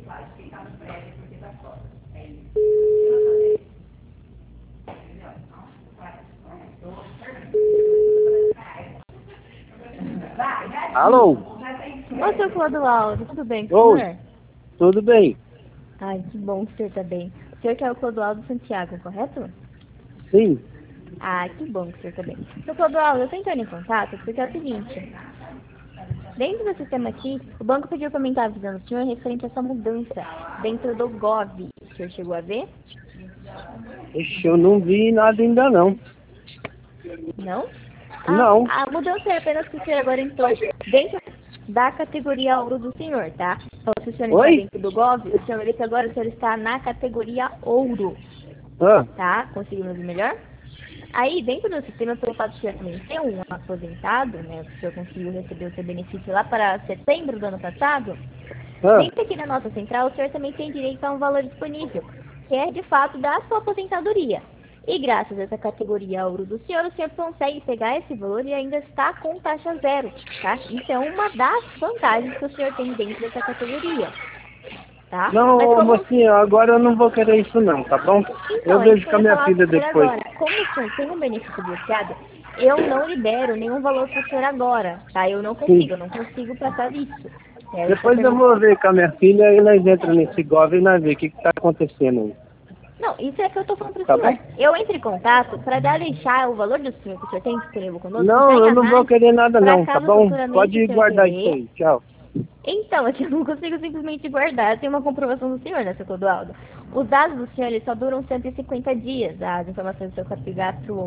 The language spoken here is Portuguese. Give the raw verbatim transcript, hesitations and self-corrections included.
Alô? Ô, seu Clodoaldo, tudo bem com o Oi, senhor? tudo bem? Ai, que bom que o senhor tá bem. O senhor que é o Clodoaldo Santiago, correto? Sim. Ah, que bom que o senhor tá bem. Seu Clodoaldo, eu tô entrando em contato porque é o seguinte. Dentro do sistema aqui, o banco pediu pra mim estar avisando o senhor referente a essa mudança dentro do Gov. O senhor chegou a ver? Ixi, eu não vi nada ainda não. Não? Ah, Não. a mudança é apenas que o senhor agora entrou dentro da categoria ouro do senhor, tá? Então, se o senhor entrar Oi? dentro do Gov, o senhor vê que agora o senhor está na categoria ouro, Ah, tá? Conseguimos ver melhor? Aí, dentro do sistema, pelo fato de o senhor também ser um aposentado, né? O senhor conseguiu receber o seu benefício lá para setembro do ano passado, ah. dentro aqui na nossa central, o senhor também tem direito a um valor disponível, que é de fato da sua aposentadoria. E graças a essa categoria ouro do senhor, o senhor consegue pegar esse valor e ainda está com taxa zero, tá? Isso é uma das vantagens que o senhor tem dentro dessa categoria, tá? Não, Mas ô, como... mocinha, agora eu não vou querer isso não, tá bom? Eu Então, é isso vejo que com eu a ia minha falar filha para o senhor depois. agora. Como o senhor tem um benefício bloqueado, eu não libero nenhum valor para o senhor agora, tá? Eu não Sim. consigo, eu não consigo passar isso. É, eu só Depois eu permito... vou ver com a minha filha e nós entramos nesse Gov e nós ver o que que tá acontecendo aí. Não, isso é que eu tô falando pro Tá senhor. bom? Eu entro em contato para dar deixar o valor do senhor que o senhor tem disponível conosco, Não, entregue eu a não vou mais, querer nada para não, tá caso bom? futuramente o Pode senhor guardar isso querer. aí, tchau. Então, é que eu não consigo simplesmente guardar. Eu tenho uma comprovação do senhor, né, seu Clodoaldo? Os dados do senhor eles só duram cento e cinquenta dias, as informações do seu cartão